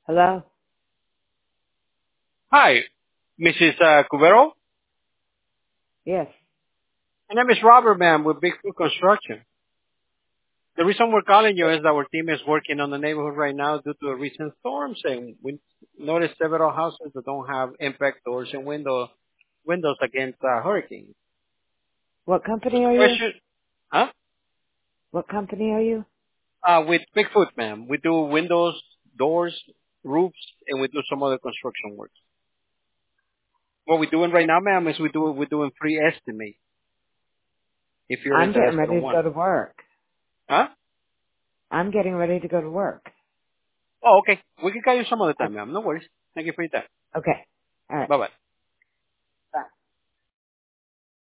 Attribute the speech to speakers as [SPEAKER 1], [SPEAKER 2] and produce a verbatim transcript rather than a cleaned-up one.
[SPEAKER 1] Hello?
[SPEAKER 2] Hi, Missus Uh, Cubero.
[SPEAKER 1] Yes.
[SPEAKER 2] My name is Robert, ma'am, with Bigfoot Construction. The reason we're calling you is that our team is working on the neighborhood right now due to the recent storms, and we noticed several houses that don't have impact doors and window, windows against uh, hurricanes.
[SPEAKER 1] What
[SPEAKER 2] Just
[SPEAKER 1] company
[SPEAKER 2] a
[SPEAKER 1] are you?
[SPEAKER 2] question, huh?
[SPEAKER 1] What company are you?
[SPEAKER 2] Uh, with Bigfoot, ma'am, we do windows, doors, roofs, and we do some other construction work. What we're doing right now, ma'am, is we do we're doing free estimate if you're
[SPEAKER 1] I'm getting
[SPEAKER 2] interested in
[SPEAKER 1] ready to
[SPEAKER 2] one.
[SPEAKER 1] go to work.
[SPEAKER 2] Huh?
[SPEAKER 1] I'm getting ready to go to work.
[SPEAKER 2] Oh, okay. We can call you some other
[SPEAKER 1] I,
[SPEAKER 2] time, ma'am. No worries. Thank you for your time.
[SPEAKER 1] okay. All right.
[SPEAKER 2] Bye-bye.